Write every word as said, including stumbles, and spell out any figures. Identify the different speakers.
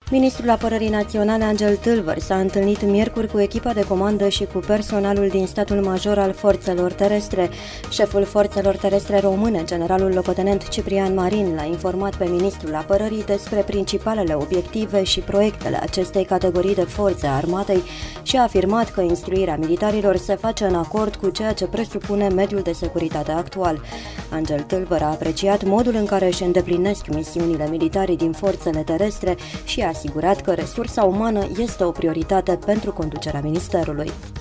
Speaker 1: Ministrul Apărării Naționale Angel Tâlvăr s-a întâlnit miercuri cu echipa de comandă și cu personalul din statul major al forțelor terestre. Șeful forțelor terestre române, generalul locotenent Ciprian Marin, l-a informat pe Ministrul Apărării despre principalele obiective și proiectele acestei categorii de forțe a armatei și a afirmat că instruirea militarilor se face în acord cu ceea ce presupune mediul de securitate actual. Angel Tâlvăr a apreciat modul în care își îndeplinesc misiunile militarii din forțele terestre și a asigurat că resursa umană este o prioritate pentru conducerea ministerului.